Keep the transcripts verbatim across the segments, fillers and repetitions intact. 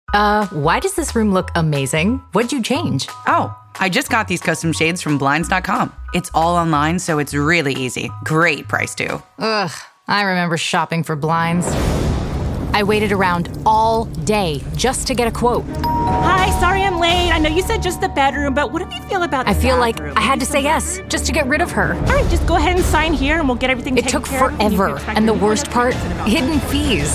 Uh, why does this room look amazing? What'd you change? Oh, I just got these custom shades from Blinds dot com. It's all online, so it's really easy. Great price, too. Ugh, I remember shopping for blinds. I waited around all day just to get a quote. Hi, sorry I'm late. I know you said just the bedroom, but what do you feel about the I feel bathroom? like I had to say yes just to get rid of her. All right, just go ahead and sign here and we'll get everything It taken took care of. forever, and the worst part, hidden fees.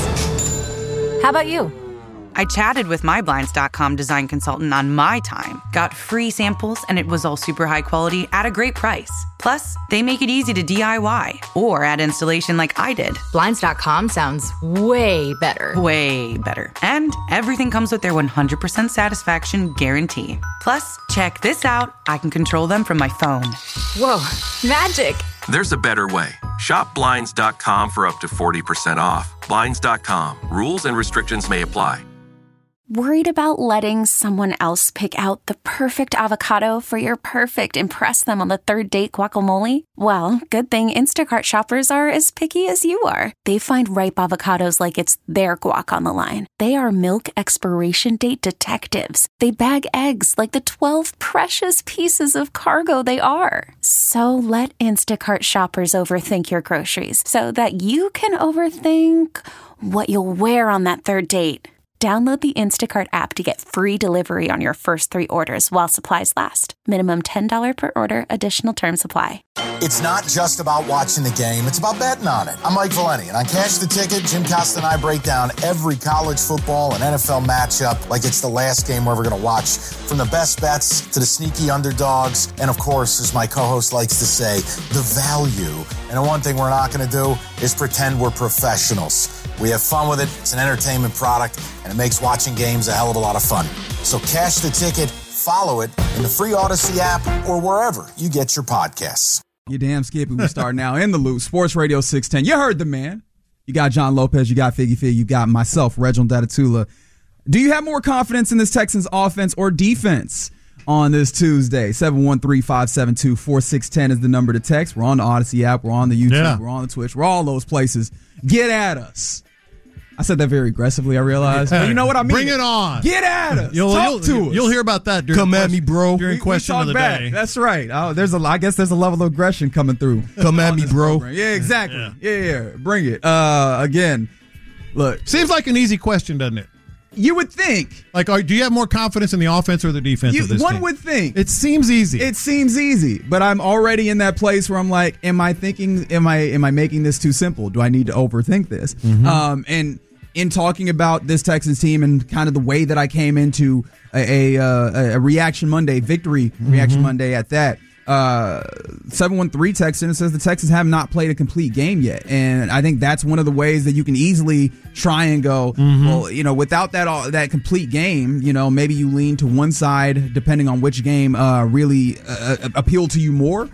How about you? I chatted with my Blinds dot com design consultant on my time, got free samples, and it was all super high quality at a great price. Plus, they make it easy to D I Y or add installation like I did. Blinds dot com sounds way better. Way better. And everything comes with their one hundred percent satisfaction guarantee. Plus, check this out. I can control them from my phone. Whoa, magic. There's a better way. Shop Blinds dot com for up to forty percent off. Blinds dot com. Rules and restrictions may apply. Worried about letting someone else pick out the perfect avocado for your perfect impress them on the third date guacamole? Well, good thing Instacart shoppers are as picky as you are. They find ripe avocados like it's their guac on the line. They are milk expiration date detectives. They bag eggs like the twelve precious pieces of cargo they are. So let Instacart shoppers overthink your groceries so that you can overthink what you'll wear on that third date. Download the Instacart app to get free delivery on your first three orders while supplies last. Minimum ten dollars per order. Additional terms apply. It's not just about watching the game. It's about betting on it. I'm Mike Valeni, and on Cash the Ticket, Jim Costa and I break down every college football and N F L matchup like it's the last game we're ever going to watch. From the best bets to the sneaky underdogs. And, of course, as my co-host likes to say, the value. And the one thing we're not going to do is pretend we're professionals. We have fun with it. It's an entertainment product, and it makes watching games a hell of a lot of fun. So Cash the Ticket, follow it in the free Odyssey app or wherever you get your podcasts. You damn Skippy. We start now in the loop. Sports Radio six ten. You heard the man. You got John Lopez. You got Figgy Fig. You got myself, Reginald Datatula. Do you have more confidence in this Texans offense or defense on this Tuesday? seven one three, five seven two, four six one zero is the number to text. We're on the Odyssey app. We're on the YouTube. Yeah. We're on the Twitch. We're all those places. Get at us. I said that very aggressively, I realized. But you know what I mean? Bring it on. Get at us. You'll, Talk you'll, to us. You'll hear about that during Come question, at me, bro. during We- question we of the talk day. back. That's right. Oh, there's a. I guess there's a level of aggression coming through. Come at me, bro. Program. Yeah, exactly. Yeah. yeah, yeah. Bring it. Uh, again, look. Seems like an easy question, doesn't it? You would think. Like, are, do you have more confidence in the offense or the defense You, of this one team? would think. It seems easy. It seems easy, but I'm already in that place where I'm like, am I thinking? Am I? Am I making this too simple? Do I need to overthink this? Mm-hmm. Um, and in talking about this Texans team and kind of the way that I came into a, a, uh, a Reaction Monday victory, mm-hmm. Reaction Monday at that. Uh, seven one three text in and says the Texans have not played a complete game yet. And I think that's one of the ways that you can easily try and go, mm-hmm. well, you know, without that all, that complete game, you know, maybe you lean to one side depending on which game uh, really uh, appealed to you more.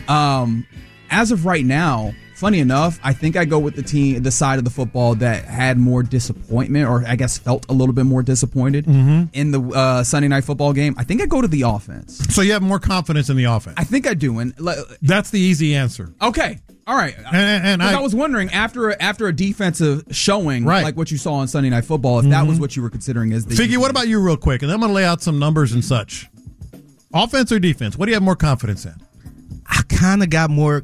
Um, as of right now, funny enough, I think I go with the team, the side of the football that had more disappointment, or I guess felt a little bit more disappointed mm-hmm. in the uh, Sunday Night Football game. I think I go to the offense. So you have more confidence in the offense? I think I do. And that's the easy answer. Okay, all right. And, and I, I was wondering after after a defensive showing, right. like what you saw on Sunday Night Football, if mm-hmm. that was what you were considering as the Figgy, what about you, real quick? And then I'm going to lay out some numbers and such. Offense or defense? What do you have more confidence in? I kind of got more.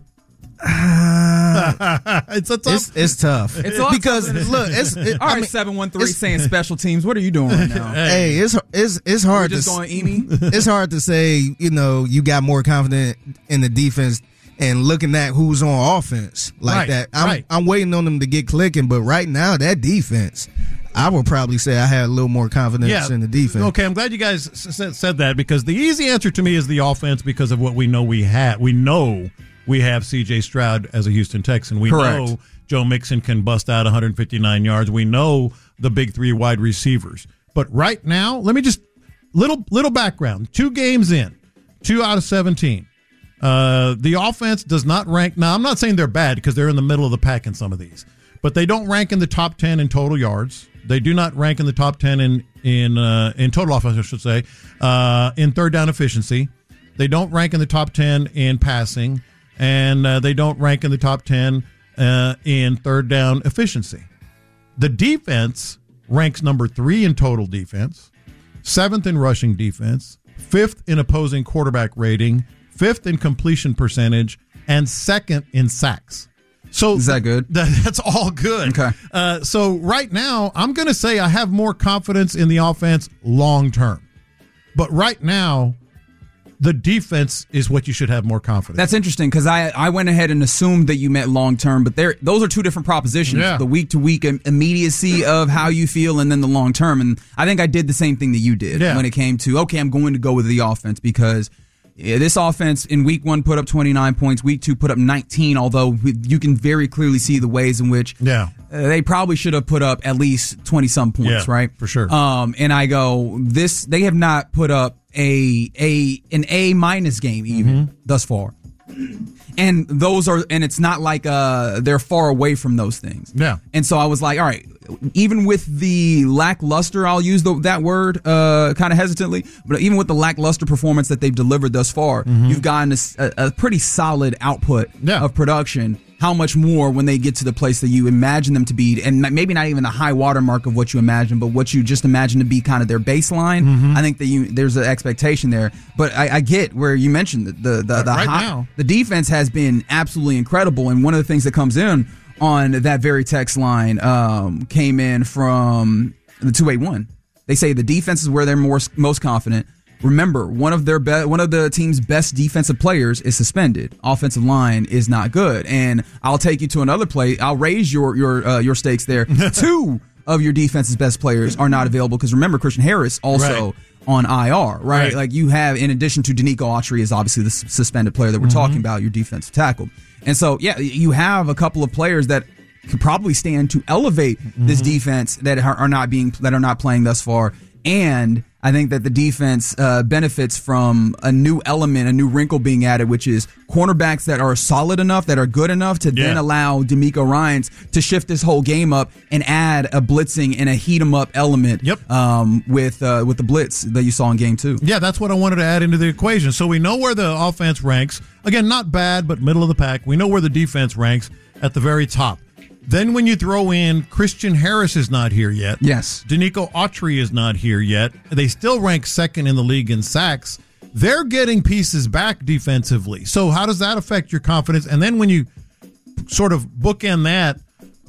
Uh, it's a tough. It's, it's tough. It's because look, it's it, all right. I mean, seven one three saying special teams. What are you doing right now? Hey, it's it's it's hard just to going Amy. It's hard to say. You know, you got more confident in the defense and looking at who's on offense like right, that. I'm right. I'm waiting on them to get clicking, but right now that defense, I would probably say I had a little more confidence yeah. in the defense. Okay, I'm glad you guys s- said that because the easy answer to me is the offense because of what we know we have. We know. We have C J Stroud as a Houston Texan. We Correct. know Joe Mixon can bust out one hundred fifty-nine yards. We know the big three wide receivers. But right now, let me just little little background. Two games in, two out of seventeen. Uh, the offense does not rank. Now, I'm not saying they're bad because they're in the middle of the pack in some of these, but they don't rank in the top ten in total yards. They do not rank in the top ten in in uh, in total offense, I should say, uh, in third down efficiency. They don't rank in the top ten in passing. And uh, they don't rank in the top ten uh, in third down efficiency. The defense ranks number three in total defense, seventh in rushing defense, fifth in opposing quarterback rating, fifth in completion percentage, and second in sacks. So is that good? That, that's all good. Okay. Uh, so right now, I'm going to say I have more confidence in the offense long term. But right now, the defense is what you should have more confidence. That's interesting because I, I went ahead and assumed that you meant long term, but there those are two different propositions. Yeah. The week to week immediacy of how you feel, and then the long term. And I think I did the same thing that you did yeah. when it came to okay, I'm going to go with the offense because yeah, this offense in week one put up twenty-nine points, week two put up nineteen. Although you can very clearly see the ways in which yeah. uh, they probably should have put up at least twenty some points, yeah, right? For sure. Um, and I go this they have not put up a a an A minus game even mm-hmm. thus far, and those are and it's not like uh they're far away from those things. Yeah, and so I was like, all right, even with the lackluster, I'll use the, that word uh kind of hesitantly, but even with the lackluster performance that they've delivered thus far, mm-hmm. you've gotten a, a, a pretty solid output yeah. of production. How much more when they get to the place that you imagine them to be, and maybe not even the high watermark of what you imagine, but what you just imagine to be kind of their baseline. Mm-hmm. I think that you there's an expectation there. But I, I get where you mentioned the the the, the, right high, now. the defense has been absolutely incredible, and one of the things that comes in on that very text line um, came in from the two eighty-one. They say the defense is where they're more, most confident. Remember, one of their be- one of the team's best defensive players is suspended. Offensive line is not good, and I'll take you to another play. I'll raise your your uh, your stakes there. Two of your defense's best players are not available because remember, Christian Harris also right. on I R, right? right? Like you have, in addition to Danico Autry, is obviously the suspended player that we're mm-hmm. talking about, your defensive tackle, and so yeah, you have a couple of players that could probably stand to elevate mm-hmm. this defense that are, are not being that are not playing thus far. And I think that the defense uh, benefits from a new element, a new wrinkle being added, which is cornerbacks that are solid enough, that are good enough to yeah. then allow D'Amico Ryans to shift this whole game up and add a blitzing and a heat 'em up element yep. um, with uh, with the blitz that you saw in game two. Yeah, that's what I wanted to add into the equation. So we know where the offense ranks. Again, not bad, but middle of the pack. We know where the defense ranks at the very top. Then when you throw in Christian Harris is not here yet. Yes. Danico Autry is not here yet. They still rank second in the league in sacks. They're getting pieces back defensively. So how does that affect your confidence? And then when you sort of bookend that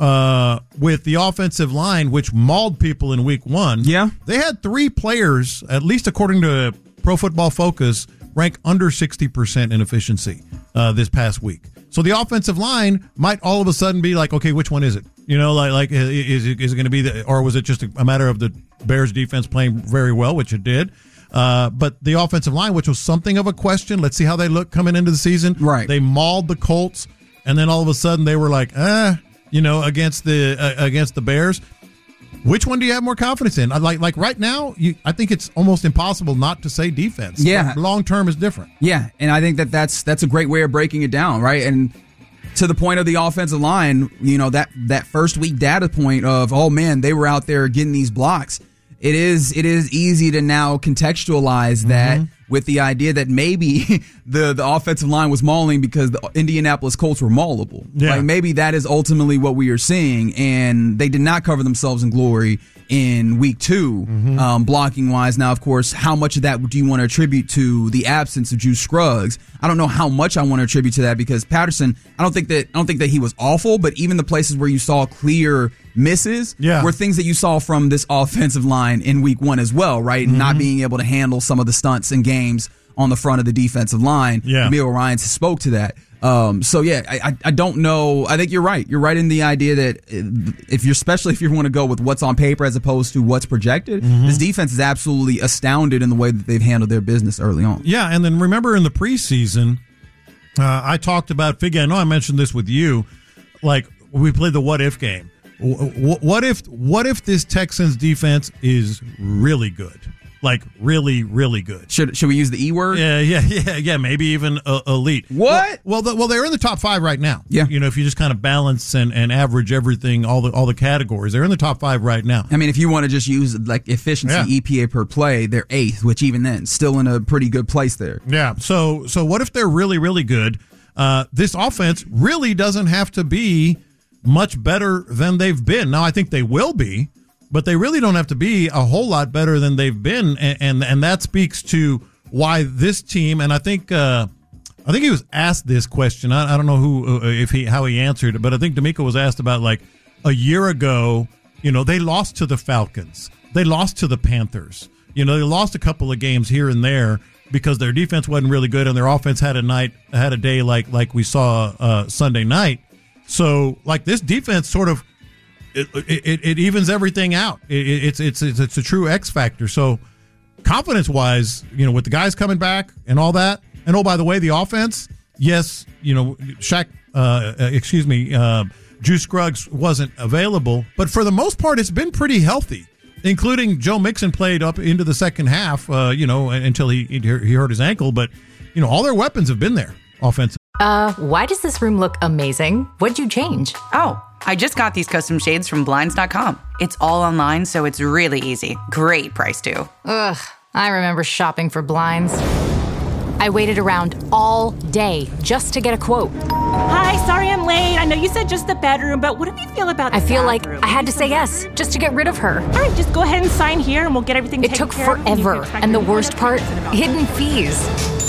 uh, with the offensive line, which mauled people in week one. Yeah. They had three players, at least according to Pro Football Focus, rank under sixty percent in efficiency uh, this past week. So the offensive line might all of a sudden be like, okay, which one is it? You know, like, like is it, is it going to be the, or was it just a, a matter of the Bears defense playing very well, which it did? Uh, but the offensive line, which was something of a question. Let's see how they look coming into the season. Right. They mauled the Colts, and then all of a sudden they were like, ah, you know, against the uh, against the Bears. Which one do you have more confidence in? Like like right now, you, I think it's almost impossible not to say defense. Yeah. Long term is different. Yeah, and I think that that's that's a great way of breaking it down, right? And to the point of the offensive line, you know, that that first week data point of, oh man, they were out there getting these blocks. It is it is easy to now contextualize that mm-hmm. with the idea that maybe the, the offensive line was mauling because the Indianapolis Colts were maulable. Yeah. Like maybe that is ultimately what we are seeing, and they did not cover themselves in glory in week two, mm-hmm. um, blocking wise. Now, of course, how much of that do you want to attribute to the absence of Juice Scruggs? I don't know how much I want to attribute to that because Patterson, I don't think that I don't think that he was awful, but even the places where you saw clear misses yeah. were things that you saw from this offensive line in week one as well, right? Mm-hmm. Not being able to handle some of the stunts and games on the front of the defensive line. Yeah. Emil Ryans spoke to that. Um, so yeah, I, I don't know. I think you're right. You're right in the idea that if you're, especially if you want to go with what's on paper as opposed to what's projected, mm-hmm. this defense is absolutely astounded in the way that they've handled their business early on. Yeah, and then remember in the preseason, uh, I talked about Figgy. I know I mentioned this with you. Like we played the what if game. What if what if this Texans defense is really good? Like really, really good. Should should we use the E word? Yeah, yeah, yeah, yeah. Maybe even uh, elite. What? Well, well, the, well, they're in the top five right now. Yeah. You know, if you just kind of balance and, and average everything, all the all the categories, they're in the top five right now. I mean, if you want to just use like efficiency, yeah. E P A per play, they're eighth, which even then, still in a pretty good place there. Yeah. So so what if they're really, really good? Uh, this offense really doesn't have to be much better than they've been. Now, I think they will be. but they really don't have to be a whole lot better than they've been, and and, and that speaks to why this team. And I think uh, I think he was asked this question. I, I don't know who uh, if he how he answered it, but I think D'Amico was asked about like a year ago. You know, they lost to the Falcons, they lost to the Panthers. You know, they lost a couple of games here and there because their defense wasn't really good and their offense had a night had a day like like we saw uh, Sunday night. So like this defense sort of it it, it evens everything out. It, it's, it's it's it's a true X factor. So confidence wise, you know, with the guys coming back and all that. And oh, by the way, the offense, yes, you know, Shaq, uh, excuse me, uh, Juice Scruggs wasn't available, but for the most part, it's been pretty healthy. Including Joe Mixon played up into the second half, uh, you know, until he he hurt his ankle. But, you know, all their weapons have been there offensive. Uh, why does this room look amazing? What'd you change? Oh, I just got these custom shades from Blinds dot com. It's all online, so it's really easy. Great price, too. Ugh, I remember shopping for blinds. I waited around all day just to get a quote. Hi, sorry I'm late. I know you said just the bedroom, but what do you feel about the I feel bathroom? like I had to say yes just to get rid of her. All right, just go ahead and sign here and we'll get everything It taken took care of. forever, and the worst part, hidden fees.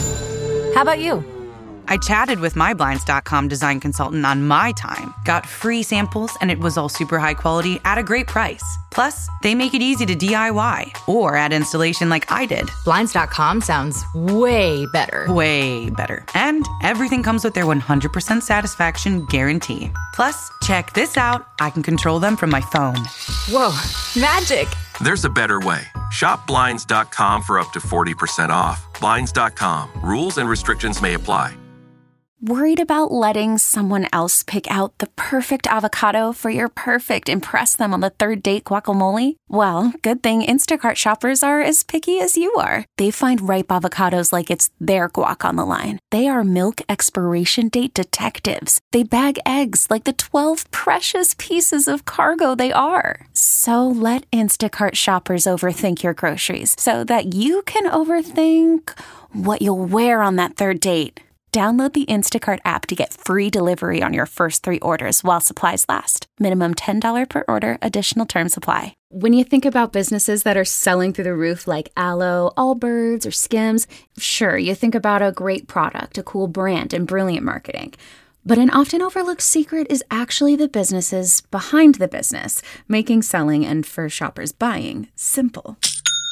How about you? I chatted with my Blinds dot com design consultant on my time, got free samples, and it was all super high quality at a great price. Plus, they make it easy to D I Y or add installation like I did. Blinds dot com sounds way better. Way better. And everything comes with their one hundred percent satisfaction guarantee. Plus, check this out. I can control them from my phone. Whoa, magic. There's a better way. Shop Blinds dot com for up to forty percent off. Blinds dot com. Rules and restrictions may apply. Worried about letting someone else pick out the perfect avocado for your perfect impress them on the third date guacamole? Well, good thing Instacart shoppers are as picky as you are. They find ripe avocados like it's their guac on the line. They are milk expiration date detectives. They bag eggs like the twelve precious pieces of cargo they are. So let Instacart shoppers overthink your groceries so that you can overthink what you'll wear on that third date. Download the Instacart app to get free delivery on your first three orders while supplies last. Minimum ten dollars per order. Additional terms apply. When you think about businesses that are selling through the roof like Aloe, Allbirds, or Skims, sure, you think about a great product, a cool brand, and brilliant marketing. But an often overlooked secret is actually the businesses behind the business, making selling and, for shoppers, buying simple.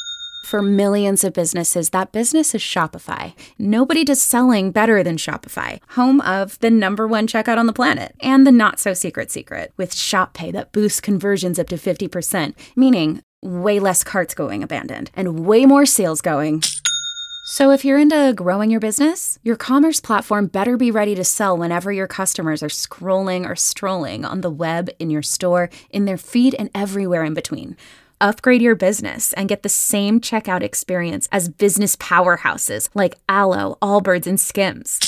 For millions of businesses, that business is Shopify. Nobody does selling better than Shopify, home of the number one checkout on the planet, and the not-so-secret secret, with Shop Pay that boosts conversions up to fifty percent, meaning way less carts going abandoned, and way more sales going. So if you're into growing your business, your commerce platform better be ready to sell whenever your customers are scrolling or strolling on the web, in your store, in their feed, and everywhere in between. Upgrade your business and get the same checkout experience as business powerhouses like Aloe, Allbirds, and Skims.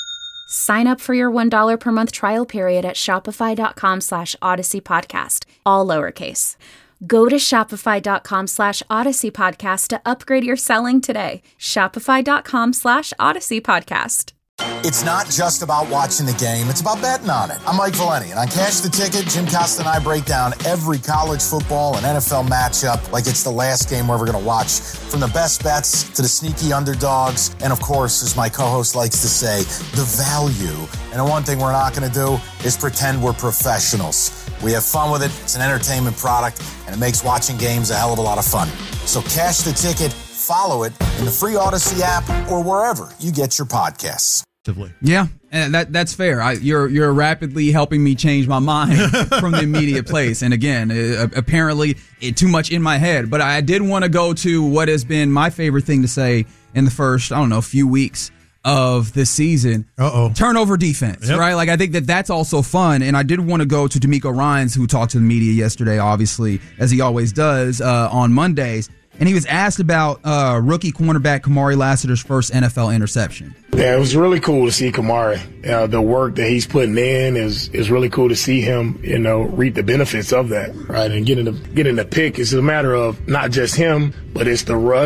Sign up for your one dollar per month trial period at shopify.com slash Odyssey Podcast, all lowercase. Go to shopify.com slash Odyssey Podcast to upgrade your selling today. Shopify.com slash Odyssey Podcast. It's not just about watching the game, it's about betting on it. I'm Mike Valeni, and on Cash the Ticket, Jim Costa and I break down every college football and N F L matchup like it's the last game we're ever going to watch, from the best bets to the sneaky underdogs, and of course, as my co-host likes to say, the value. And the one thing we're not going to do is pretend we're professionals. We have fun with it, it's an entertainment product, and it makes watching games a hell of a lot of fun. So Cash the Ticket, follow it in the free Odyssey app or wherever you get your podcasts. Yeah, and that that's fair. I, you're you're rapidly helping me change my mind from the immediate place. And again, uh, apparently it, too much in my head. But I did want to go to what has been my favorite thing to say in the first, I don't know, few weeks of this season. Uh-oh. Turnover defense, yep. Right? Like, I think that that's also fun. And I did want to go to D'Amico Ryans, who talked to the media yesterday, obviously, as he always does uh, on Mondays. And he was asked about uh, rookie cornerback Kamari Lassiter's first N F L interception. Yeah, it was really cool to see Kamari. Uh, the work that he's putting in is is really cool to see him, you know, reap the benefits of that, right? And getting the getting the pick is a matter of not just him, but it's the rush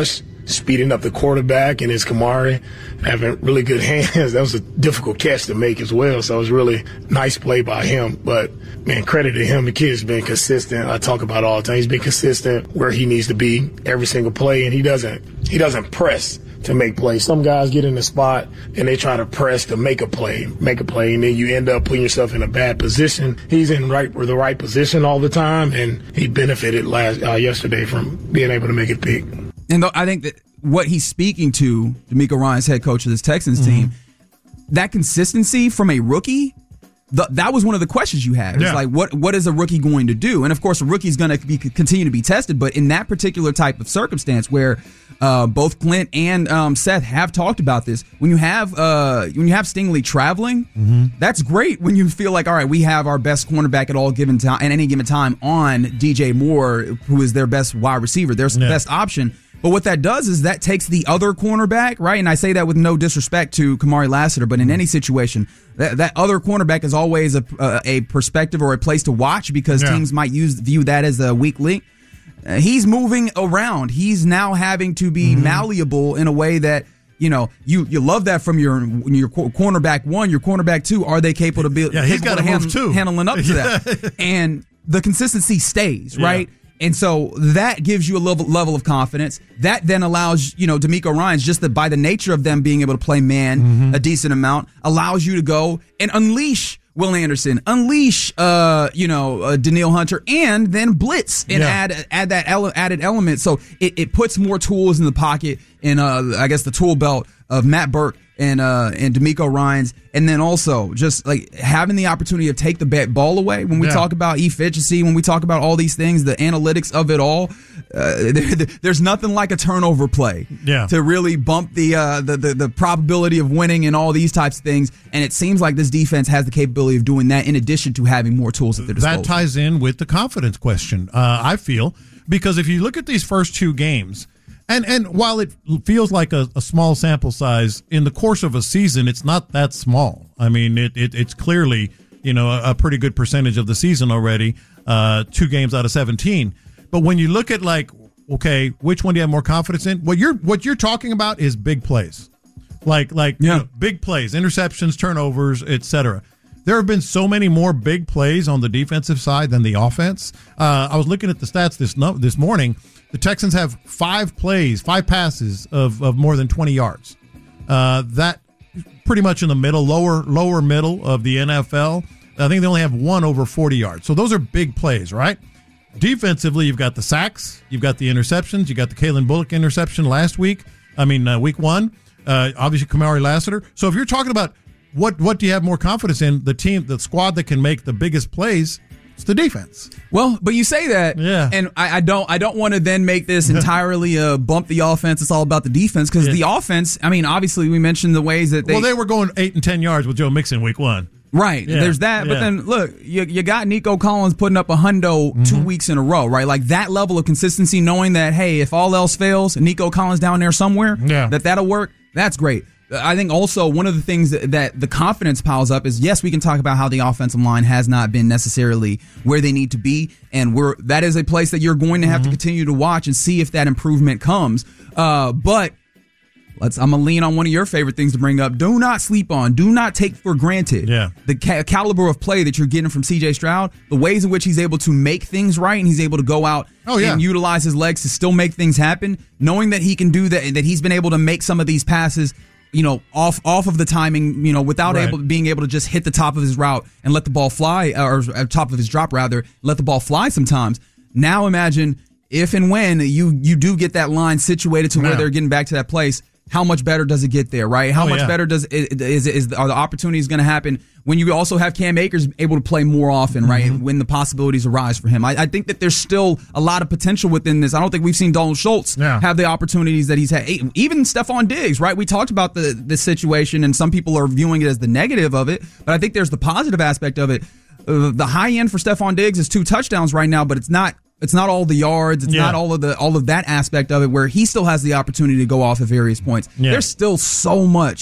speeding up the quarterback and his Kamari having really good hands. That was a difficult catch to make as well. So it was really nice play by him. But, man, credit to him. The kid's been consistent. I talk about it all the time. He's been consistent where he needs to be every single play, and he doesn't he doesn't press to make plays. Some guys get in the spot and they try to press to make a play, make a play, and then you end up putting yourself in a bad position. He's in right for the right position all the time, and he benefited last uh, yesterday from being able to make it big. And th- I think that what he's speaking to, D'Amico Ryan's head coach of this Texans mm-hmm. team, that consistency from a rookie. The, that was one of the questions you had. It's yeah. like, what what is a rookie going to do? And of course, a rookie's going to be continue to be tested. But in that particular type of circumstance, where uh, both Clint and um, Seth have talked about this, when you have uh, when you have Stingley traveling, mm-hmm. that's great. When you feel like, all right, we have our best cornerback at all given time, at any given time on D J Moore, who is their best wide receiver, their yeah. best option. But what that does is that takes the other cornerback, right? And I say that with no disrespect to Kamari Lassiter, but in any situation, that, that other cornerback is always a, a, a perspective or a place to watch because yeah. teams might use view that as a weak link. Uh, he's moving around. He's now having to be mm-hmm. malleable in a way that, you know, you, you love that from your your cornerback one, your cornerback two. Are they capable to be yeah, he's got to hand, move too. handling up to that? And the consistency stays, right? Yeah. And so that gives you a level level of confidence. That then allows, you know, D'Amico Ryan's just that by the nature of them being able to play man mm-hmm. a decent amount, allows you to go and unleash Will Anderson, unleash, uh, you know, uh, Danielle Hunter, and then blitz and yeah. add add that ele- added element. So it, it puts more tools in the pocket and uh, I guess the tool belt of Matt Burke and uh, and D'Amico Ryan's, and then also just like having the opportunity to take the ball away. When we yeah. talk about efficiency, when we talk about all these things, the analytics of it all, uh, there, there's nothing like a turnover play yeah. to really bump the, uh, the the the probability of winning and all these types of things. And it seems like this defense has the capability of doing that in addition to having more tools at their disposal. That ties in with the confidence question, uh, I feel, because if you look at these first two games. And and while it feels like a, a small sample size, in the course of a season, it's not that small. I mean, it, it it's clearly, you know, a, a pretty good percentage of the season already, uh, two games out of seventeen. But when you look at like, okay, which one do you have more confidence in? What you're what you're talking about is big plays, like like yeah. you know, big plays, interceptions, turnovers, et cetera. There have been so many more big plays on the defensive side than the offense. Uh, I was looking at the stats this no, this morning. The Texans have five plays, five passes of, of more than twenty yards. Uh, that pretty much in the middle, lower lower middle of the N F L. I think they only have one over forty yards. So those are big plays, right? Defensively, you've got the sacks, you've got the interceptions, you got the Kalen Bullock interception last week. I mean, uh, week one. Uh, obviously, Kamari Lassiter. So if you're talking about what what do you have more confidence in, the team, the squad that can make the biggest plays, it's the defense. Well, but you say that, yeah. and I, I don't. I don't want to then make this entirely uh, bump the offense. It's all about the defense because yeah. the offense. I mean, obviously, we mentioned the ways that they. Well, they were going eight and ten yards with Joe Mixon week one. Right. Yeah. There's that, yeah. but then look, you you got Nico Collins putting up a hundo mm-hmm. two weeks in a row, right? Like that level of consistency, knowing that hey, if all else fails, Nico Collins down there somewhere, yeah. that that'll work. That's great. I think also one of the things that, that the confidence piles up is, yes, we can talk about how the offensive line has not been necessarily where they need to be, and we're that is a place that you're going to have mm-hmm. to continue to watch and see if that improvement comes. Uh, but let's I'm gonna lean on one of your favorite things to bring up. Do not sleep on. Do not take for granted yeah. the ca- caliber of play that you're getting from C J Stroud, the ways in which he's able to make things right, and he's able to go out oh, yeah. and utilize his legs to still make things happen, knowing that he can do that and that he's been able to make some of these passes, you know, off off of the timing, you know, without right. able being able to just hit the top of his route and let the ball fly, or uh, top of his drop rather, let the ball fly sometimes. Now imagine if and when you you do get that line situated to yeah. where they're getting back to that place, how much better does it get there, right? How oh, much yeah. better does is, is is are the opportunities going to happen when you also have Cam Akers able to play more often, right? Mm-hmm. When the possibilities arise for him, I, I think that there's still a lot of potential within this. I don't think we've seen Donald Schultz yeah. have the opportunities that he's had. Even Stephon Diggs, right? We talked about the this situation, and some people are viewing it as the negative of it, but I think there's the positive aspect of it. Uh, the high end for Stephon Diggs is two touchdowns right now, but it's not. It's not all the yards. It's yeah. not all of the all of that aspect of it where he still has the opportunity to go off at various points. Yeah. There's still so much,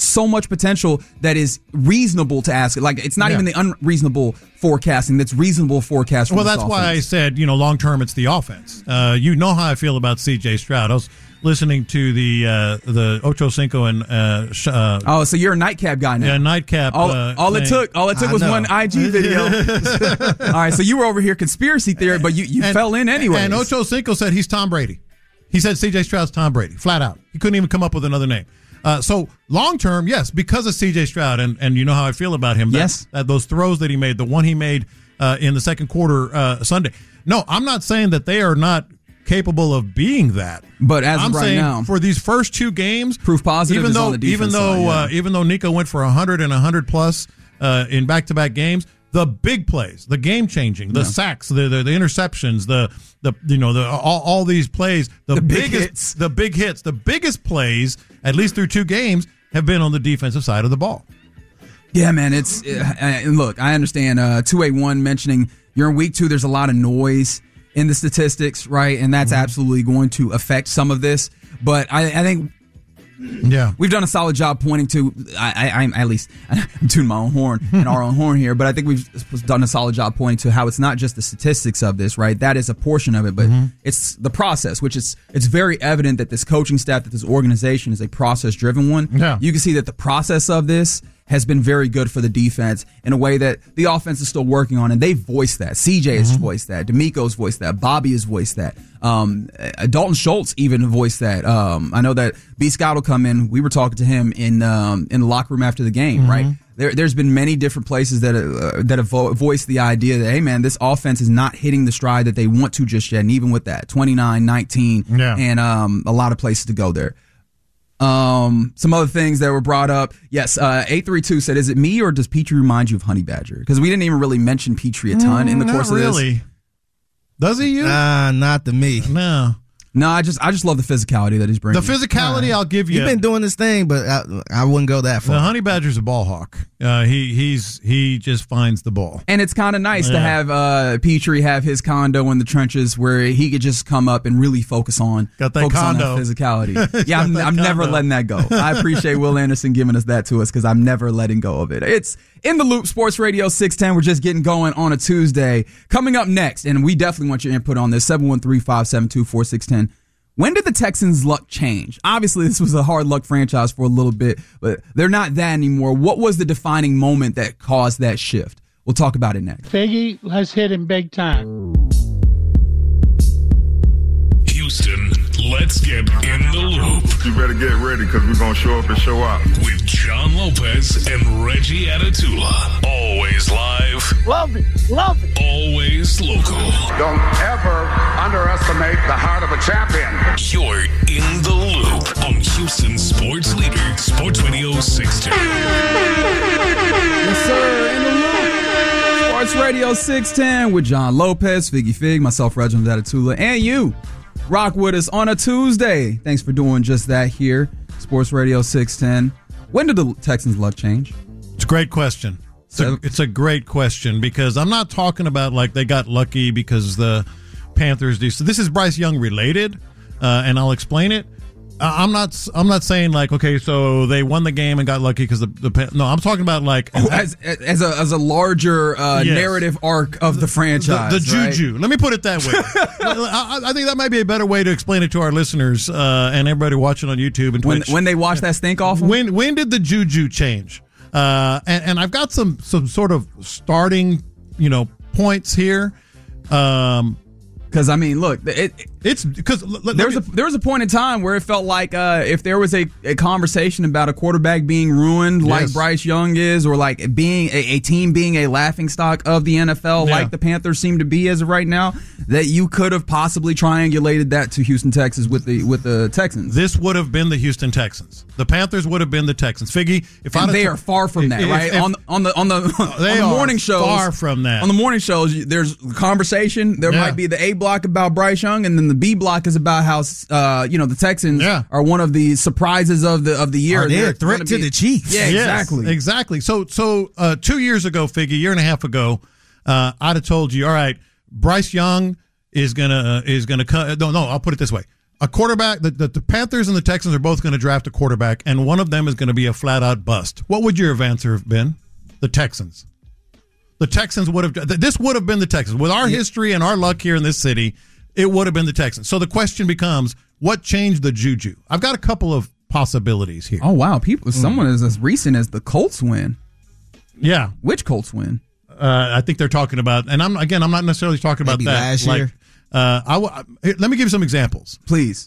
so much potential that is reasonable to ask. Like, it's not Yeah. even the unreasonable forecasting that's reasonable forecast. For Well, this that's why I offense. said, you know, long term, it's the offense. Uh, you know how I feel about C J Stroud. I was listening to the uh, the Ocho Cinco and uh, sh- uh, oh, so you're a nightcap guy now. yeah, nightcap. All, uh, all it thing. took, all it took I was know. one I G video. All right, so you were over here conspiracy theory, but you, you And- fell in anyway. And Ocho Cinco said he's Tom Brady. He said C J Stroud's Tom Brady, flat out. He couldn't even come up with another name. Uh, so long term, yes, because of C J Stroud, and, and you know how I feel about him. That, Yes. that those throws that he made, the one he made uh, in the second quarter uh, Sunday. No, I'm not saying that they are not capable of being that. But as of I'm right saying now, for these first two games, proof positive even is though on the defense even though side, yeah. uh, even though Nico went for one hundred and one hundred plus uh, in back to back games, the big plays, the game changing, the Yeah. sacks, the, the the interceptions, the the you know the all, all these plays, the, The big biggest hits. the big hits, the biggest plays, at least through two games, have been on the defensive side of the ball. Yeah, man. It's uh, and look, I understand. Uh, two A one mentioning you're in week two. There's a lot of noise in the statistics, right? And that's Mm-hmm. absolutely going to affect some of this. But I, I think Yeah, we've done a solid job pointing to. I, I, I'm at least I'm tuning my own horn and our own horn here, but I think we've done a solid job pointing to how it's not just the statistics of this, right? That is a portion of it, but Mm-hmm. it's the process, which is it's very evident that this coaching staff, that this organization is a process-driven one. Yeah. You can see that the process of this has been very good for the defense in a way that the offense is still working on, and they voiced that. C J has Mm-hmm. voiced that. D'Amico's voiced that. Bobby has voiced that. Um, uh, Dalton Schultz even voiced that. Um, I know that B. Scott will come in. We were talking to him in um, in the locker room after the game, Mm-hmm. right? There, there's been many different places that uh, that have vo- voiced the idea that, hey, man, this offense is not hitting the stride that they want to just yet. And even with that, twenty-nine nineteen, Yeah. and um, a lot of places to go there. Um, some other things that were brought up. Yes, uh, eight three two said, is it me or does Petrie remind you of Honey Badger? Because we didn't even really mention Petrie a ton in the Not course of this. really. Does he? You? Nah, not to me. no. No, I just I just love the physicality that he's bringing. The physicality, I'll give you. You've been doing this thing, but I, I wouldn't go that The far. Honey Badger's a ball hawk. Uh, he he's he just finds the ball. And it's kind of nice to Yeah. have uh, Petrie have his condo in the trenches where he could just come up and really focus on Got that focus condo. on that physicality. Yeah, I'm, that I'm never condo. letting that go. I appreciate Will Anderson giving us that to us because I'm never letting go of it. It's In the Loop, Sports Radio six ten. We're just getting going on a Tuesday. Coming up next, and we definitely want your input on this, seven one three, five seven two, four six one zero. When did the Texans' luck change? Obviously, this was a hard luck franchise for a little bit, but they're not that anymore. What was the defining moment that caused that shift? We'll talk about it next. Figgy, let's hit him big time. Houston, let's get in the loop. You better get ready because we're going to show up and show out. With John Lopez and Reggie Atatula. Always live. Love it, love it. Always local. Don't ever underestimate the heart of a champion. You're in the loop on Houston Sports Leader, Sports Radio six ten. Yes, sir. In the Loop. Sports Radio six ten with John Lopez, Figgy Fig, myself, Reginald Atatula, and you. Rock with us on a Tuesday. Thanks for doing just that here. Sports Radio six ten. When did the Texans' luck change? It's a great question. It's a, it's a great question because I'm not talking about like they got lucky because the Panthers do. So this is Bryce Young related, uh, and I'll explain it. Uh, I'm not. I'm not saying like okay, so they won the game and got lucky because the, the no. I'm talking about like oh, as as a as a larger uh, yes. narrative arc of the franchise. The, the right? juju. Let me put it that way. I, I think that might be a better way to explain it to our listeners uh, and everybody watching on YouTube and when Twitch. when they watch that stink off. When when did the juju change? Uh, and, and I've got some some sort of starting you know points here. Um, Because I mean, look, it, it's because there was a there was a point in time where it felt like uh, if there was a, a conversation about a quarterback being ruined, like Yes. Bryce Young is, or like being a, a team being a laughingstock of the N F L, Yeah. like the Panthers seem to be as of right now, that you could have possibly triangulated that to Houston, Texas, with the with the Texans. This would have been the Houston Texans. The Panthers would have been the Texans. Figgy, if and I'd they have- are far from that, if- right? if- on on the on the They on the are morning shows, far from that. On the morning shows, there's conversation. There Yeah. might be the A block about Bryce Young, and then the B block is about how uh, you know the Texans Yeah. are one of the surprises of the of the year. Are they a They're threat gonna to be- the Chiefs? Yeah, Yes, exactly. exactly. So, so uh, two years ago, Figgy, a year and a half ago, uh, I'd have told you, all right, Bryce Young is gonna uh, is gonna come. No, no, I'll put it this way: a quarterback, the, the, the Panthers and the Texans are both going to draft a quarterback, and one of them is going to be a flat-out bust. What would your answer have been? The Texans. The Texans would have – this would have been the Texans. With our history and our luck here in this city, it would have been the Texans. So the question becomes, what changed the juju? I've got a couple of possibilities here. Oh, wow. People, Someone is as recent as the Colts win. Yeah. Which Colts win? Uh, I think they're talking about – and I'm again, I'm not necessarily talking about Maybe that. last like, year. Uh, I w- let me give you some examples. Please.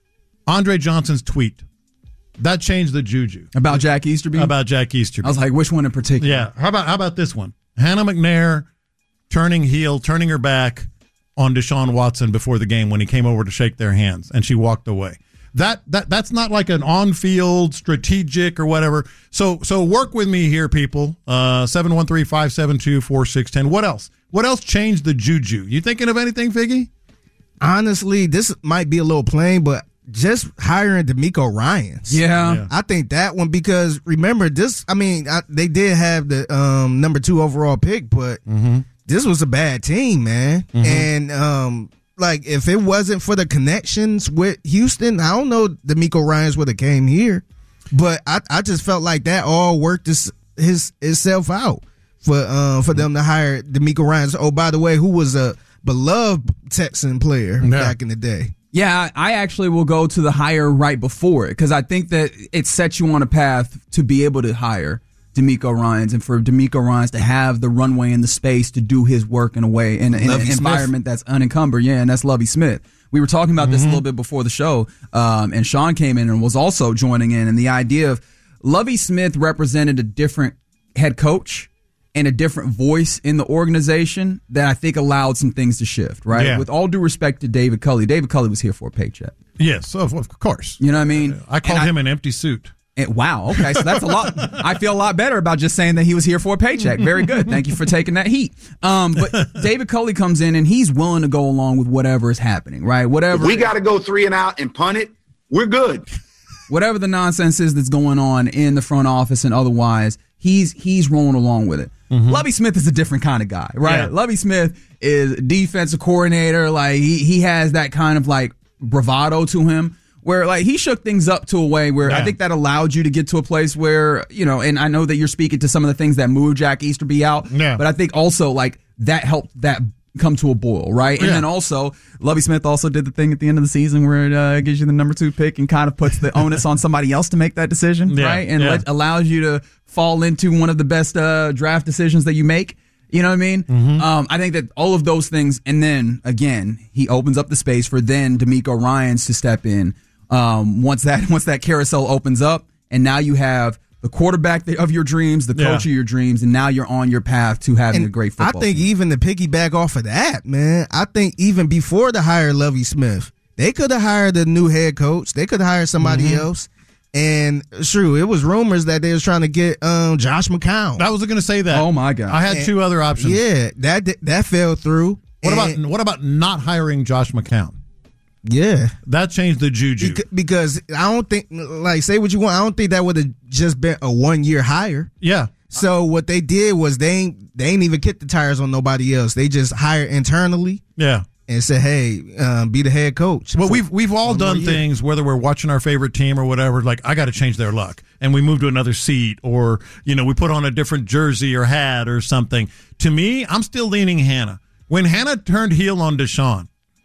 Andre Johnson's tweet. That changed the juju. About Jack Easterby? About Jack Easterby. I was like, which one in particular? Yeah. How about how about this one? Hannah McNair turning heel, turning her back on Deshaun Watson before the game when he came over to shake their hands, and she walked away. That that that's not like an on-field strategic or whatever. So so work with me here, people. Uh, seven one three, five seven two, four six one zero. What else? What else changed the juju? You thinking of anything, Figgy? Honestly, this might be a little plain, but just hiring DeMeco Ryans. Yeah. yeah. I think that one, because remember this, I mean, I, they did have the um, number two overall pick, but mm-hmm. this was a bad team, man. Mm-hmm. And, um, like, if it wasn't for the connections with Houston, I don't know DeMeco Ryans would have came here. But I, I just felt like that all worked his, his itself out for uh, for them to hire DeMeco Ryans. Oh, by the way, who was a beloved Texan player yeah. back in the day. Yeah, I actually will go to the hire right before it, because I think that it sets you on a path to be able to hire DeMeco Ryans, and for DeMeco Ryans to have the runway and the space to do his work in a way, in, in an environment that's unencumbered. Yeah, and that's Lovie Smith. We were talking about mm-hmm. this a little bit before the show, um, and Sean came in and was also joining in, and the idea of Lovie Smith represented a different head coach and a different voice in the organization that I think allowed some things to shift, right? Yeah. With all due respect to David Culley, David Culley was here for a paycheck. Yes, of, of course. You know what I mean? I called and him I, an empty suit. It, wow, okay, so that's a lot. I feel a lot better about just saying that he was here for a paycheck. Very good. Thank you for taking that heat. Um, but David Culley comes in, and he's willing to go along with whatever is happening, right? Whatever. If we got to go three and out and punt it, we're good. Whatever the nonsense is that's going on in the front office and otherwise, he's he's rolling along with it. Mm-hmm. Lovie Smith is a different kind of guy, right? Yeah. Lovie Smith is defensive coordinator. Like he he has that kind of like bravado to him, where like he shook things up to a way where yeah. I think that allowed you to get to a place where, you know, and I know that you're speaking to some of the things that moved Jack Easterby out, yeah. but I think also like that helped that come to a boil, right? And yeah. then also, Lovie Smith also did the thing at the end of the season where it uh, gives you the number two pick and kind of puts the onus on somebody else to make that decision, yeah. right? And yeah. let, allows you to fall into one of the best uh, draft decisions that you make. You know what I mean? Mm-hmm. Um, I think that all of those things, and then again, he opens up the space for then DeMeco Ryans to step in. Um, once that once that carousel opens up, and now you have the quarterback of your dreams, the coach yeah. of your dreams, and now you're on your path to having and a great football I think team. even to piggyback off of that, man, I think even before the hire Lovie Smith, they could have hired a new head coach. They could have hired somebody mm-hmm. else. And true, it was rumors that they was trying to get um, Josh McCown. I was going to say that. Oh my God! I had and, two other options. Yeah, that that fell through. What and, about what about not hiring Josh McCown? Yeah, that changed the juju. Because I don't think, like, say what you want, I don't think that would have just been a one year hire. Yeah. So what they did was they ain't, they ain't even kick the tires on nobody else. They just hired internally. Yeah. And said, hey, um, be the head coach. Well, we've we've all done things, whether we're watching our favorite team or whatever, like, I got to change their luck. And we move to another seat, or, you know, we put on a different jersey or hat or something. To me, I'm still leaning Hannah. When Hannah turned heel on Deshaun,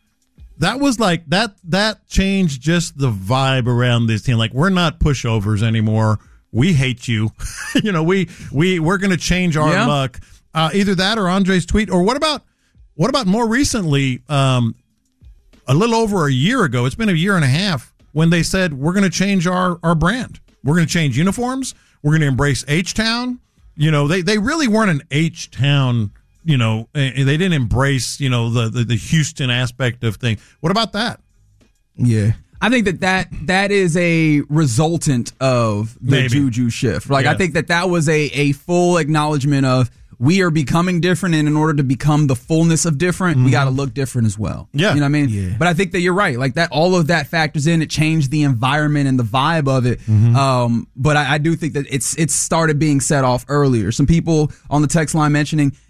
that was like, that that changed just the vibe around this team. Like, we're not pushovers anymore. We hate you. you know, we, we, we're going to change our yeah. luck. Uh, either that or Andre's tweet. Or what about... What about more recently, um, a little over a year ago, it's been a year and a half, when they said, we're going to change our, our brand. We're going to change uniforms. We're going to embrace H-Town. You know, they, they really weren't an H-Town, you know, they didn't embrace, you know, the, the, the Houston aspect of things. What about that? Yeah. I think that that, that is a resultant of the Maybe. juju shift. Like, yeah. I think that that was a, a full acknowledgement of, we are becoming different, and in order to become the fullness of different, mm-hmm. we got to look different as well. Yeah. You know what I mean? Yeah. But I think that you're right. Like, that, all of that factors in. It changed the environment and the vibe of it. Mm-hmm. Um, but I, I do think that it's, it's started being set off earlier. Some people on the text line mentioning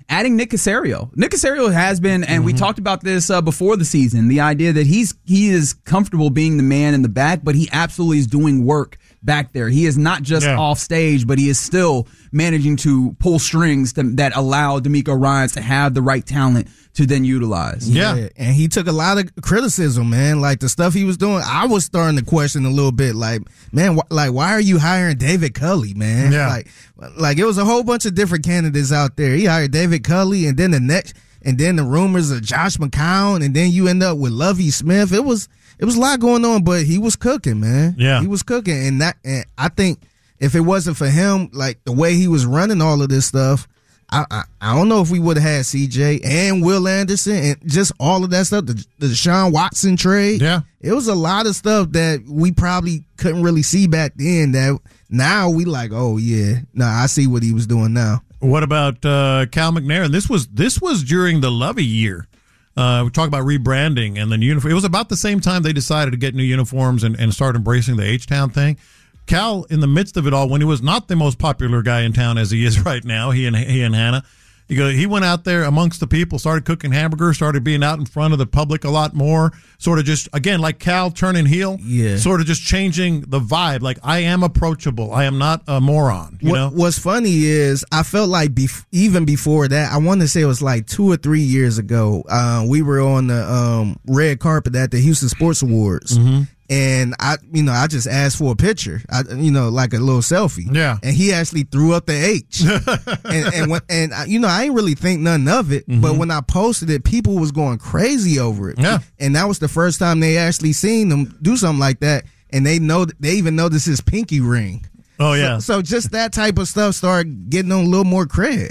adding Nick Caserio. Nick Caserio has been, and mm-hmm. we talked about this uh, before the season, the idea that he's he is comfortable being the man in the back, but he absolutely is doing work back there. He is not just yeah. off stage, but he is still managing to pull strings to, that allow DeMeco Ryans to have the right talent to then utilize. Yeah. yeah. And he took a lot of criticism, man. Like the stuff he was doing, I was starting to question a little bit, like, man, wh- like, why are you hiring David Culley, man? Yeah. Like, like it was a whole bunch of different candidates out there. He hired David Culley, and then the next, and then the rumors of Josh McCown, and then you end up with Lovie Smith. It was, it was a lot going on, but he was cooking, man. Yeah. He was cooking. And that, and I think if it wasn't for him, like the way he was running all of this stuff, I, I, I don't know if we would have had C J and Will Anderson and just all of that stuff, the, the Deshaun Watson trade. Yeah. It was a lot of stuff that we probably couldn't really see back then that now we like, oh, yeah, no, I see what he was doing now. What about uh, Cal McNair? And this was this was during the Lovie year. Uh, we talk about rebranding and then uniform. It was about the same time they decided to get new uniforms and, and start embracing the H-Town thing. Cal, in the midst of it all, when he was not the most popular guy in town as he is right now, he and he and Hannah, he go, he went out there amongst the people, started cooking hamburgers, started being out in front of the public a lot more, sort of just, again, like Cal turning heel, yeah. sort of just changing the vibe. Like, I am approachable. I am not a moron, you what, know? What's funny is I felt like bef- even before that, I want to say it was like two or three years ago, uh, we were on the um, red carpet at the Houston Sports Awards. Mm-hmm. And I, you know, I just asked for a picture, I, you know, like a little selfie. Yeah. And he actually threw up the H. and and, when, and I, you know, I ain't really think nothing of it. Mm-hmm. But when I posted it, people was going crazy over it. Yeah. And that was the first time they actually seen him do something like that. And they know, they even noticed his pinky ring. Oh, yeah. So, so just that type of stuff started getting on a little more cred.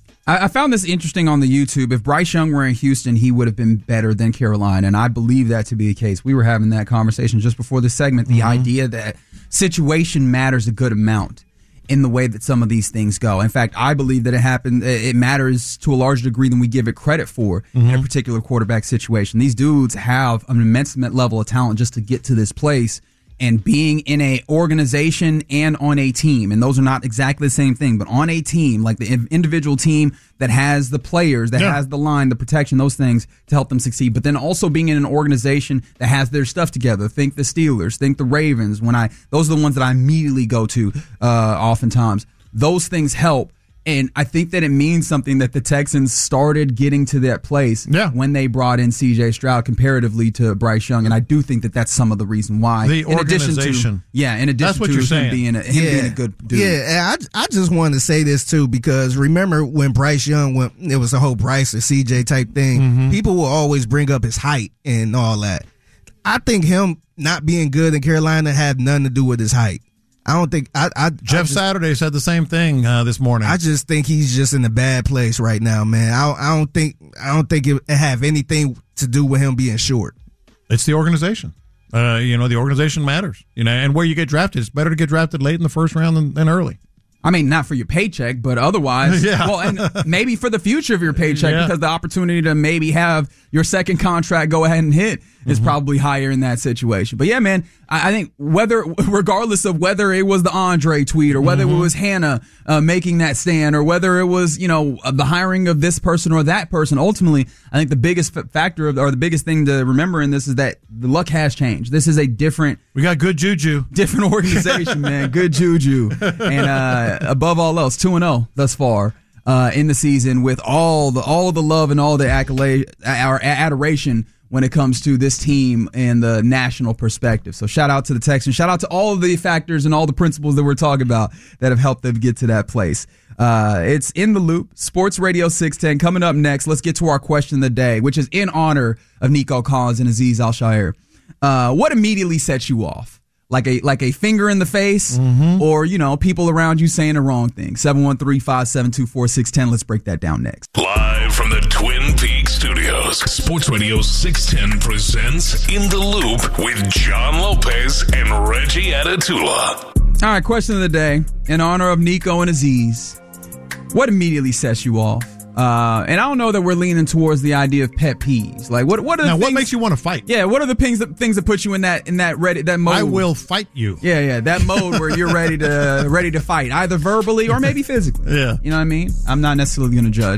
I found this interesting on the YouTube. If Bryce Young were in Houston, he would have been better than Carolina, and I believe that to be the case. We were having that conversation just before this segment, the mm-hmm. idea that situation matters a good amount in the way that some of these things go. In fact, I believe that it happened. It matters to a larger degree than we give it credit for mm-hmm. in a particular quarterback situation. These dudes have an immense level of talent just to get to this place. And being in a organization and on a team, and those are not exactly the same thing, but on a team, like the individual team that has the players, that yeah. has the line, the protection, those things to help them succeed. But then also being in an organization that has their stuff together. Think the Steelers, think the Ravens. When I those are the ones that I immediately go to uh, oftentimes. Those things help. And I think that it means something that the Texans started getting to that place yeah. when they brought in C J Stroud comparatively to Bryce Young. And I do think that that's some of the reason why. The in organization. Addition to, yeah, in addition that's what to you're him, saying. Being a, him yeah. being a good dude. Yeah, and I, I just wanted to say this too, because remember when Bryce Young went, it was a whole Bryce or C J type thing. Mm-hmm. People will always bring up his height and all that. I think him not being good in Carolina had nothing to do with his height. I don't think I. I Jeff I just, Saturday said the same thing uh, this morning. I just think he's just in a bad place right now, man. I, I don't think I don't think it have anything to do with him being short. It's the organization. Uh, you know, the organization matters. You know, and where you get drafted, it's better to get drafted late in the first round than, than early. I mean, not for your paycheck, but otherwise, yeah. well, and maybe for the future of your paycheck, yeah. because the opportunity to maybe have your second contract go ahead and hit is mm-hmm. probably higher in that situation. But yeah, man, I, I think whether, regardless of whether it was the Andre tweet or whether mm-hmm. it was Hannah uh, making that stand or whether it was, you know, the hiring of this person or that person, ultimately, I think the biggest factor of, or the biggest thing to remember in this is that the luck has changed. This is a different, we got good juju, different organization, man, good juju, and uh, above all else, two and zero thus far. Uh, in the season, with all the all the love and all the accolade, our adoration when it comes to this team and the national perspective. So shout out to the Texans. Shout out to all of the factors and all the principles that we're talking about that have helped them get to that place. Uh, it's In the Loop, Sports Radio six ten. Coming up next, let's get to our question of the day, which is in honor of Nico Collins and Azeez Al-Shaair. Uh, what immediately sets you off? Like a like a finger in the face mm-hmm. or, you know, people around you saying the wrong thing. seven one three, five seven two, four six one zero. Let's break that down next. Live from the Twin Peaks studios, Sports Radio six ten presents In the Loop with John Lopez and Reggie Atatula. All right, question of the day. In honor of Nico and Azeez, what immediately sets you off? Uh, and I don't know that we're leaning towards the idea of pet peeves. Like, what? What are the now? things, What makes you want to fight? Yeah, what are the things that things that put you in that in that ready that mode? I will fight you. Yeah, yeah, that mode where you're ready to ready to fight, either verbally or maybe physically. Yeah, you know what I mean. I'm not necessarily going to judge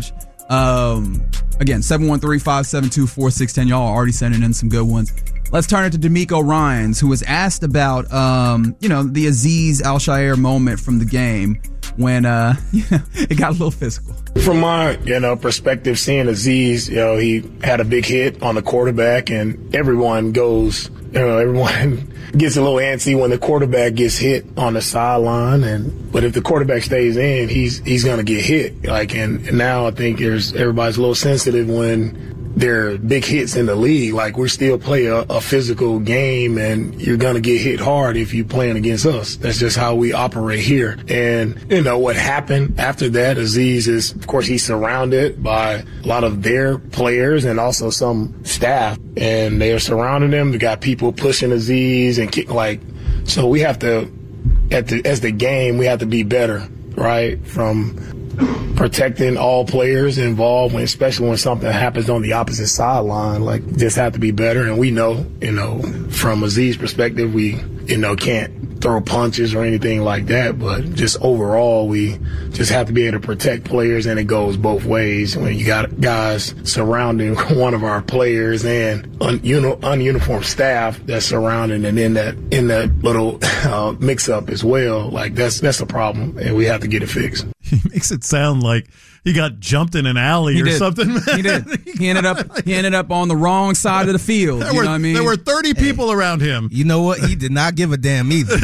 Um, again, seven one three, five seven two, four six one zero. Y'all are already sending in some good ones. Let's turn it to D'Amico Ryans, who was asked about, um, you know, the Azeez Al-Shaair moment from the game when uh, you know, it got a little physical. From my, you know, perspective, seeing Azeez, you know, he had a big hit on the quarterback, and everyone goes, you know, everyone gets a little antsy when the quarterback gets hit on the sideline. And but if the quarterback stays in, he's he's gonna get hit. Like, and, and now I think there's everybody's a little sensitive when there are big hits in the league. Like, we still play a, a physical game, and you're going to get hit hard if you're playing against us. That's just how we operate here. And, you know, what happened after that, Azeez is, of course, he's surrounded by a lot of their players and also some staff, and they are surrounding him. We got people pushing Azeez and kick, like, so we have to, at the, as the game, we have to be better, right? From protecting all players involved, when, especially when something happens on the opposite sideline. Like, just have to be better. And we know, you know, from Azeez's perspective, we, you know, can't throw punches or anything like that. But just overall, we just have to be able to protect players, and it goes both ways. When you got guys surrounding one of our players and un- uni- ununiformed staff that's surrounding, and in that in that little uh, mix-up as well, like that's that's a problem, and we have to get it fixed. He makes it sound like he got jumped in an alley He or did. something. He did. He ended up he ended up on the wrong side of the field. There you were, know what I mean? there were thirty people around him. You know what? He did not give a damn either.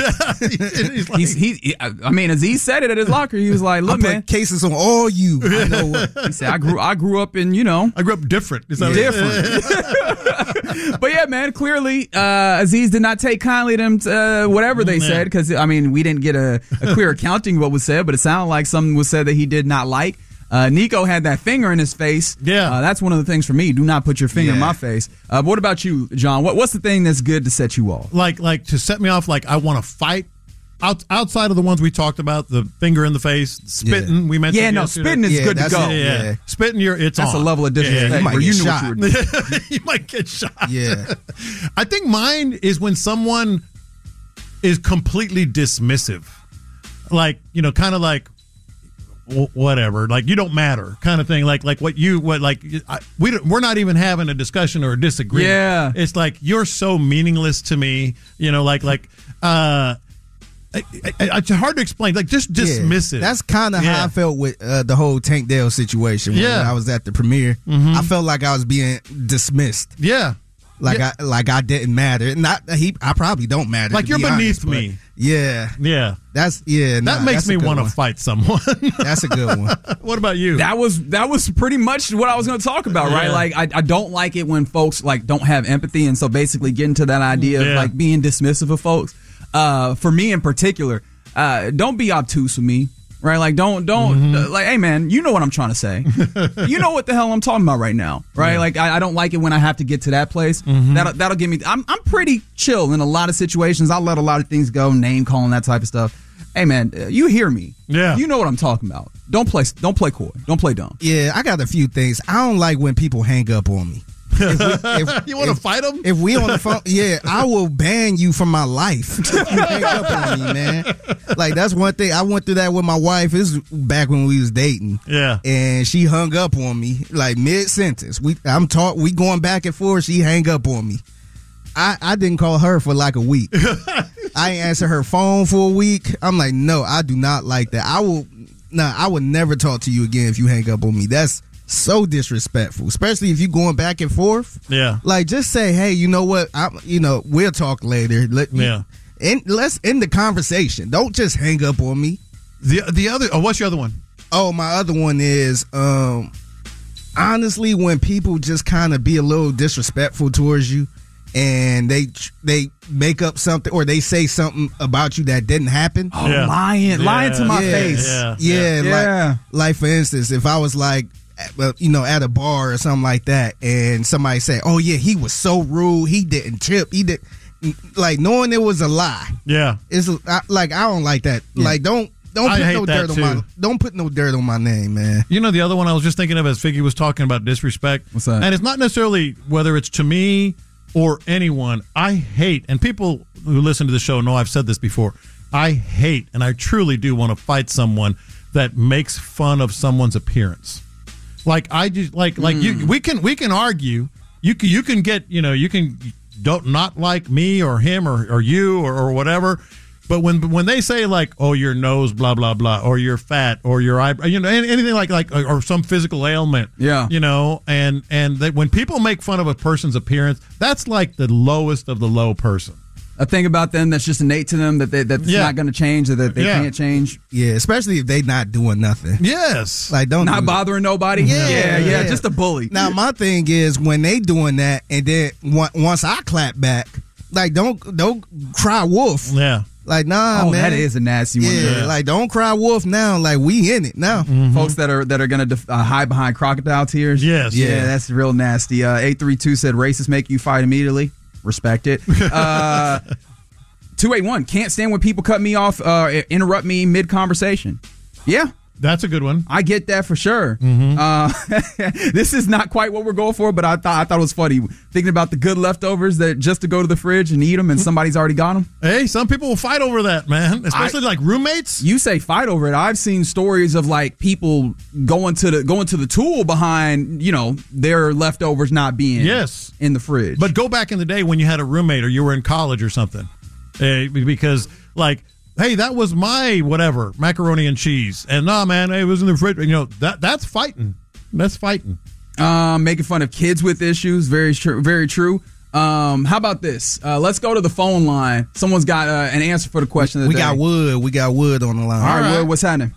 He's like, He's, he, I mean, Azeez said it at his locker. He was like, I "Look, put man." cases on all you. I know what. He said, "I grew, I grew up in, you know, I grew up different. Is that what it is? different." But yeah, man, clearly uh, Azeez did not take kindly to them, uh, whatever they Yeah. said, because I mean, we didn't get a, a clear accounting of what was said, but it sounded like something was said that he did not like. Uh, Nico had that finger in his face. Yeah. Uh, that's one of the things for me. Do not put your finger in Yeah. my face. Uh, but what about you, John? What, what's the thing that's good to set you off? like like to set me off, like I want to fight. Out, outside of the ones we talked about, the finger in the face, spitting, we mentioned. Yeah, no, yesterday. spitting is Yeah, good to that's go. it, Yeah, yeah. spitting your it's That's on. a level of disrespect Yeah, you might where you get knew shot. what you were doing. you might get shot. Yeah. I think mine is when someone is completely dismissive, like, you know, kind of like w- whatever, like you don't matter, kind of thing. Like like what you what like I, we don't, we're not even having a discussion or a disagreement. Yeah. It's like you're so meaningless to me. You know, like like uh, I, I, it's hard to explain. Like just dismissive. Yeah, that's kind of Yeah. how I felt with uh, the whole Tank Dell situation when, Yeah. when I was at the premiere. I felt like I was being dismissed. yeah. Like Yeah. I like I didn't matter. Not he. I probably don't matter. Like to you're be beneath honest, but me. Yeah, Yeah. that's yeah. That nah, makes that's a me good want to one. fight someone. That's a good one. What about you? That was that was pretty much what I was going to talk about, right? Yeah. Like I, I don't like it when folks like don't have empathy, and so basically get into that idea Yeah. of like being dismissive of folks. Uh, for me in particular, uh, don't be obtuse with me, right? Like don't don't Mm-hmm. uh, like, hey man, you know what I'm trying to say. You know what the hell I'm talking about right now, right? Like I, I don't like it when I have to get to that place. Mm-hmm. That'll that'll give me. I'm I'm pretty chill in a lot of situations. I'll let a lot of things go, name calling, that type of stuff. Hey man, uh, you hear me? Yeah. You know what I'm talking about. Don't play don't play coy. Don't play dumb. Yeah, I got a few things. I don't like when people hang up on me. If we- if- You wanna if- fight 'em? If we on the phone, yeah, I will ban you from my life. If you hang up on me, man. Like that's one thing. I went through that with my wife. This was back when we was dating. Yeah. And she hung up on me like mid sentence. We I'm talk we going back and forth. She hang up on me. I, I didn't call her for like a week. I ain't answer her phone for a week. I'm like, no, I do not like that. I will nah, I would never talk to you again if you hang up on me. That's so disrespectful, especially if you going back and forth. Yeah. Like, just say, hey, you know what? I, you know, we'll talk later. Let me, Yeah. and let's end the conversation. Don't just hang up on me. The the other. Oh, what's your other one? Oh, my other one is, um, honestly, when people just kind of be a little disrespectful towards you, and they they make up something or they say something about you that didn't happen. Oh, Yeah. lying- lying to my Yeah. face. Yeah, Yeah. yeah. Yeah. Like, like for instance, if I was like, well, you know, at a bar or something like that, and somebody say, "Oh yeah, he was so rude. He didn't tip. He did," like knowing it was a lie. Yeah. It's I, like I don't like that. Like don't don't I put hate no that dirt too. on my don't put no dirt on my name, man. You know, the other one I was just thinking of as Figgy was talking about disrespect. What's that? And it's not necessarily whether it's to me or anyone. I hate, and people who listen to the show know I've said this before, I hate, and I truly do want to fight someone that makes fun of someone's appearance. Like I just like like mm. you. We can we can argue. You can you can get you know you can don't not like me or him or, or you or, or whatever. But when when they say like, oh, your nose, blah blah blah, or you're fat, or your eye, you know, anything like like, or some physical ailment, yeah, you know, and and that when people make fun of a person's appearance, that's like the lowest of the low person. A thing about them that's just innate to them that they, that's yeah. not going to change or that they yeah. can't change. Yeah, especially if they not doing nothing. Yes, like don't not do bothering nobody. Yeah, yeah, yeah, yeah, just a bully. Now my thing is when they doing that, and then once I clap back, like don't don't cry wolf. Yeah. Like, nah, oh, man. that is a nasty one. Yeah, yeah, like, don't cry wolf now. Like, we in it now. Mm-hmm. Folks that are that are going to def- uh, hide behind crocodile tears. Yes. Yeah, yeah. That's real nasty. Uh, eight three two said, racists make you fight immediately. Respect it. Uh, two eighty-one, can't stand when people cut me off, uh, interrupt me mid-conversation. Yeah. That's a good one. I get that for sure. Mm-hmm. Uh, this is not quite what we're going for, but I thought I thought it was funny thinking about the good leftovers that just to go to the fridge and eat them, and somebody's already got them. Hey, some people will fight over that, man. Especially I, like roommates. You say fight over it. I've seen stories of like people going to the going to the tool behind, you know, their leftovers not being yes in the fridge. But go back in the day when you had a roommate or you were in college or something, uh, because like. Hey, that was my whatever macaroni and cheese, and nah, man, it was in the fridge. You know that that's fighting. That's fighting. Um, making fun of kids with issues. Very true. Very true. Um, how about this? Uh, let's go to the phone line. Someone's got uh, an answer for the question. Of the we day. got Wood. We got Wood on the line. All right, All right. Wood. What's happening?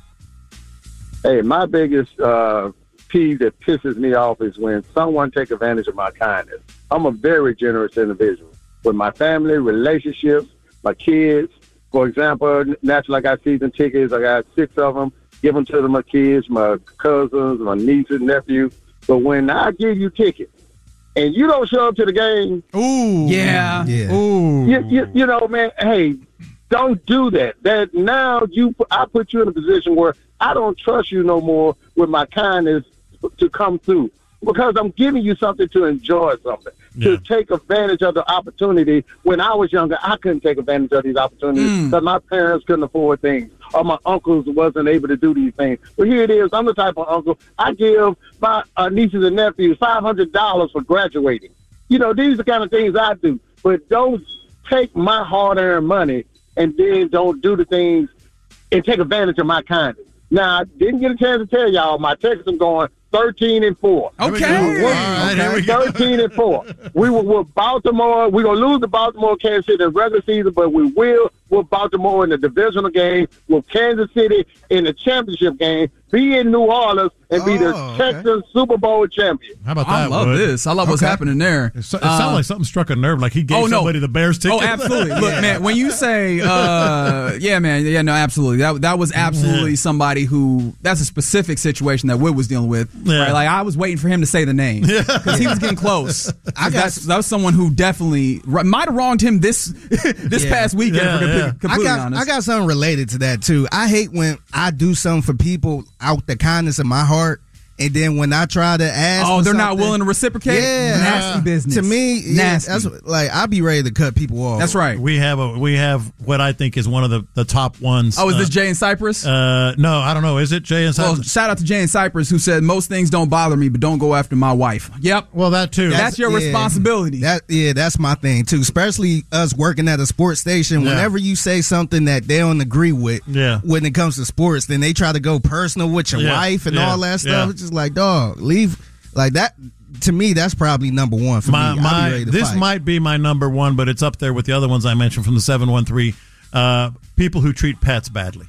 Hey, my biggest uh, peeve that pisses me off is when someone take advantage of my kindness. I'm a very generous individual with my family, relationships, my kids. For example, naturally, I got season tickets. I got six of them. Give them to my kids, my cousins, my nieces, nephews. But when I give you tickets and you don't show up to the game, ooh, yeah, yeah, ooh, you, you, you know, man, hey, don't do that. That now you, I put you in a position where I don't trust you no more with my kindness to come through because I'm giving you something to enjoy something. Yeah. To take advantage of the opportunity. When I was younger, I couldn't take advantage of these opportunities because mm. my parents couldn't afford things or my uncles wasn't able to do these things. But here it is. I'm the type of uncle. I give my uh, nieces and nephews five hundred dollars for graduating. You know, these are the kind of things I do. But don't take my hard-earned money and then don't do the things and take advantage of my kindness. Now, I didn't get a chance to tell y'all my Texas I'm going thirteen and four. Okay. We right, okay. thirteen and four. We were with Baltimore. We're going to lose to Baltimore, Kansas City in the regular season, but we will with Baltimore in the divisional game, with Kansas City in the championship game, be in New Orleans, and be the Oh, Texans okay. Super Bowl champion. How about I that? love Wood? this. I love what's Okay. happening there. It, so, it Uh, sounded like something struck a nerve. Like he gave oh, no. somebody the Bears ticket. Oh, absolutely. Look, man, when you say, uh, yeah, man, yeah, no, absolutely. That that was absolutely Yeah. somebody who, that's a specific situation that Wood was dealing with. Yeah. Right? Like, I was waiting for him to say the name because he was getting close. I got That's, that was someone who definitely might have wronged him this this Yeah. past weekend, Yeah, if we're yeah. completely I got honest. I got something related to that too. I hate when I do something for people out the kindness of my heart, and then when I try to ask, oh, for they're not something- willing to reciprocate? Yeah, Nasty business. To me, yeah, Nasty. that's what- like I'd be ready to cut people off. That's right. We have a we have what I think is one of the, the top ones. Oh, is uh, this Jay in Cyprus? Uh, no, I don't know. Is it Jay and Well, Cypress? shout out to Jay in Cyprus who said most things don't bother me, but don't go after my wife. Yep. Well, that too. That's your yeah. responsibility. That yeah, that's my thing too. Especially us working at a sports station. Yeah. Whenever you say something that they don't agree with, Yeah. when it comes to sports, then they try to go personal with your Yeah. wife and Yeah. all that stuff. Yeah. It's just like, dog, leave like that. To me, that's probably number one for my, me. I'll my be ready to this fight. might be my number one, but it's up there with the other ones I mentioned from the seven one three. Uh, people who treat pets badly,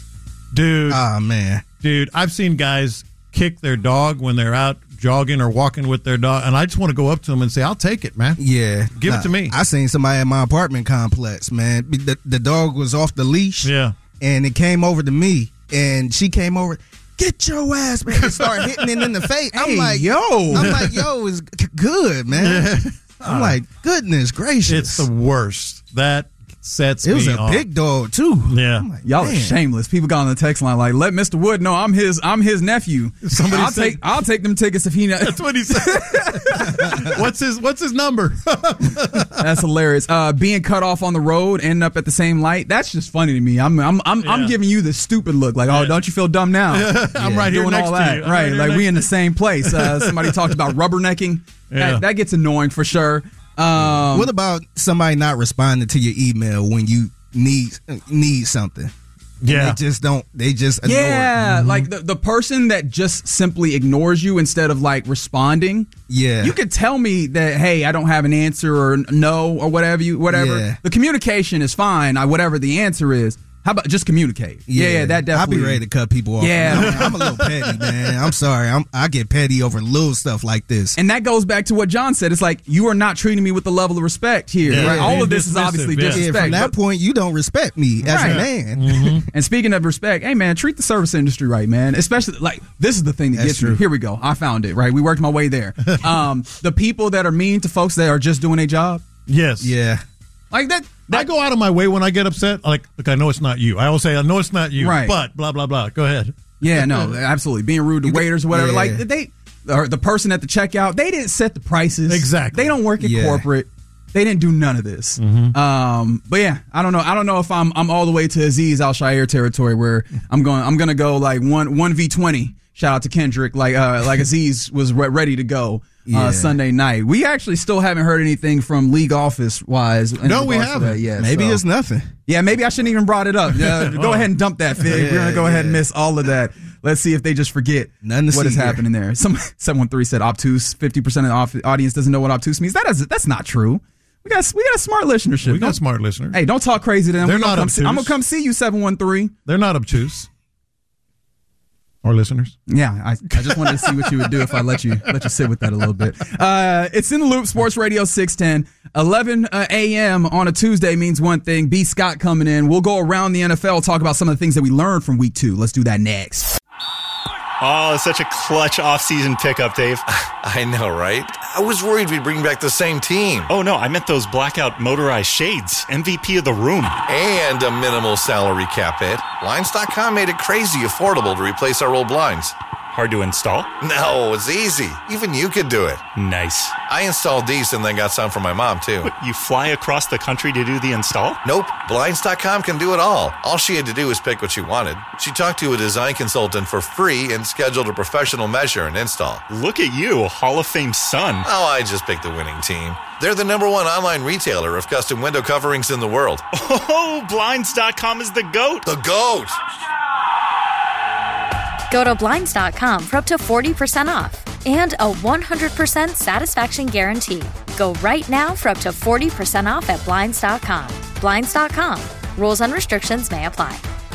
dude. Oh man, dude, I've seen guys kick their dog when they're out jogging or walking with their dog, and I just want to go up to them and say, "I'll take it, man. Yeah, give nah, it to me." I seen somebody in my apartment complex, man. The, the dog was off the leash, Yeah, and it came over to me, and she came over. Get your ass, man! And start hitting it in the face. I'm Hey, like, yo. I'm like, yo, it's g- good, man. I'm like, goodness gracious. it's the worst. That sets It was me a off. big dog too. Yeah, like, y'all man. are shameless. People got on the text line like, "Let Mister Wood know I'm his. I'm his nephew. Somebody I'll said- take. I'll take them tickets if he." That's what he said. what's his What's his number? That's hilarious. Uh, being cut off on the road, ending up at the same light. That's just funny to me. I'm I'm I'm, Yeah. I'm giving you the stupid look. Like, oh, don't you feel dumb now? I'm right here doing next all to that. you. I'm Right, right here like next we in to the same place. Uh, somebody talked about rubbernecking. Yeah. That, that gets annoying for sure. Um, What about somebody not responding to your email when you need need something? Yeah. They just don't. They just ignore it. Yeah, like the, the person that just simply ignores you instead of like responding. Yeah. You could tell me that, hey, I don't have an answer or no or whatever you whatever. Yeah. The communication is fine. I, whatever the answer is. How about just communicate? Yeah, yeah, that definitely. I'll be ready to cut people off. Yeah. I'm, I'm a little petty, man. I'm sorry. I'm, I get petty over little stuff like this. And that goes back to what John said. It's like, you are not treating me with the level of respect here. Yeah. Right? All Being of this is dismissive, obviously yeah. disrespect. Yeah, from that But- point, you don't respect me as Right. a man. Mm-hmm. And speaking of respect, hey man, treat the service industry right, man. Especially like this is the thing that That's gets me. true. Here we go. I found it. Right, we worked my way there. Um, the people that are mean to folks that are just doing a job, Yes. Yeah. like that. I go out of my way when I get upset. Like, look, I know it's not you. I always say, I know it's not you. Right. But blah blah blah. Go ahead. Yeah, no, absolutely. Being rude to waiters or whatever. yeah. Like they, or the person at the checkout, they didn't set the prices. Exactly. They don't work at Yeah. corporate. They didn't do none of this. Mm-hmm. Um, but yeah, I don't know. I don't know if I'm I'm all the way to Aziz Al Shair territory where I'm going. I'm gonna go like one one v twenty. Shout out to Kendrick. Like uh, like Aziz was re- ready to go. Yeah. Uh, Sunday night. We actually still haven't heard anything from league office wise. No, we haven't. Yeah, Maybe so- it's nothing. Yeah, maybe I shouldn't even brought it up. Yeah, go Oh. ahead and dump that, Fig. We're gonna go ahead and miss all of that. Let's see if they just forget Nothing to what see is here. happening there. Some seven one three said obtuse. Fifty percent of the off- audience doesn't know what obtuse means. That is that's not true. We got we got a smart listenership. We got Don't- smart listeners. Hey, don't talk crazy to them. They're We're gonna not come see- obtuse. I'm gonna come see you. Seven one three. They're not obtuse. Or listeners. Yeah, I, I just wanted to see what you would do if I let you let you sit with that a little bit. Uh, it's in the loop. Sports Radio six ten, eleven a.m. on a Tuesday means one thing. B. Scott coming in. We'll go around the N F L, talk about some of the things that we learned from week two. Let's do that next. Oh, such a clutch offseason pickup, Dave. I know, right? I was worried we'd bring back the same team. Oh, no, I meant those blackout motorized shades. M V P of the room. And a minimal salary cap hit. Blinds dot com made it crazy affordable to replace our old blinds. Hard to install? No, it's easy. Even you could do it. Nice. I installed these and then got some for my mom, too. What, you fly across the country to do the install? Nope. Blinds dot com can do it all. All she had to do was pick what she wanted. She talked to a design consultant for free and scheduled a professional measure and install. Look at you, Hall of Fame son. Oh, I just picked the winning team. They're the number one online retailer of custom window coverings in the world. Oh, Blinds dot com is the GOAT. The GOAT! Go to Blinds dot com for up to forty percent off and a one hundred percent satisfaction guarantee. Go right now for up to forty percent off at Blinds dot com. Blinds dot com. Rules and restrictions may apply.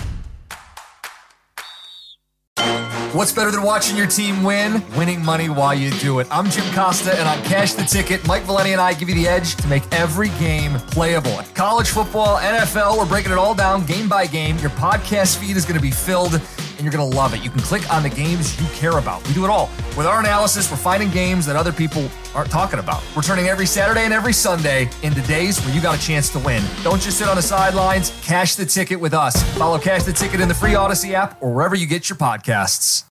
What's better than watching your team win? Winning money while you do it. I'm Jim Costa, and on Cash the Ticket, Mike Valeni and I give you the edge to make every game playable. College football, N F L, we're breaking it all down game by game. Your podcast feed is going to be filled, and you're going to love it. You can click on the games you care about. We do it all. With our analysis, we're finding games that other people aren't talking about. We're turning every Saturday and every Sunday into days where you got a chance to win. Don't just sit on the sidelines. Cash the Ticket with us. Follow Cash the Ticket in the free Odyssey app or wherever you get your podcasts.